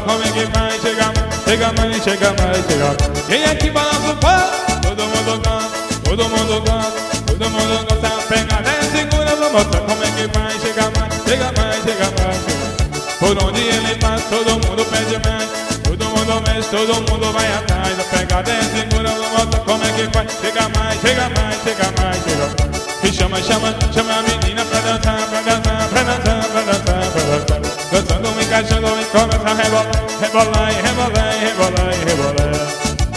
como é que vai? Chega mais, chega mais, chega mais, chega mais. Quem é que balança o pau? Todo mundo canta, todo mundo canta, todo mundo gosta. Pega, desce, segura, vou mostrar como é que vai. Chega mais, chega mais, chega mais, chega mais. Por onde ele passa, todo mundo pede mais. Todo mundo mexe, todo mundo vai atrás. Pega, desce, segura, vou mostrar como é que vai. Chega mais, chega mais, chega mais, chega mais. E chama, chama, chama a menina pra dançar, pra dançar, pra dançar, pra dançar, pra dançar. Dançando, me encaixando e começa a rebolar, rebolar, e rebolar, e rebolar, e rebolar.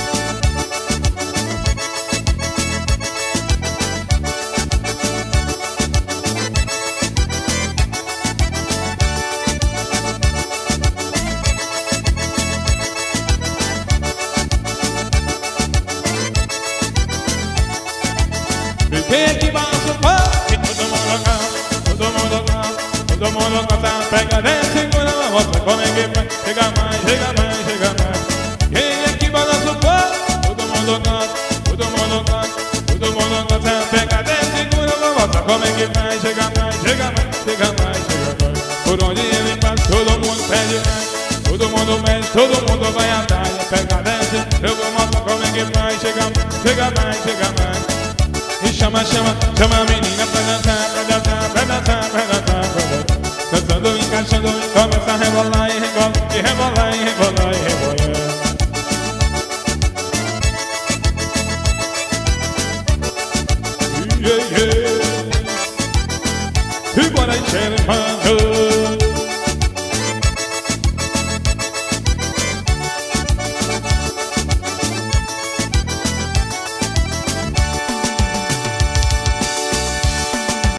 Quem é que balança o pau? Todo mundo canta, todo mundo canta, todo mundo canta. Pega, desce, segura, mostra como é que vai. Chega mais, chega mais, chega mais. Quem é que balança o pau? Todo mundo canta, todo mundo canta, todo mundo canta. Pega, desce, segura, mostra como é que vai. Chega mais, chega mais, chega mais, chega mais. Por onde ele passa, todo mundo pede mais. Todo mundo mexe, todo mundo vai atrás. Pega, desce, eu vou mostrar como é que vai. Chega mais, chega mais, chega mais. E chama, chama, chama a menina pra dançar, pra dançar, pra dançar, pra dançar, pra dançar. Dançando, encaixando e começa a rebolar e rebola, e rebolar, e rebolar, e rebolar. Yeah, yeah. E bora encher o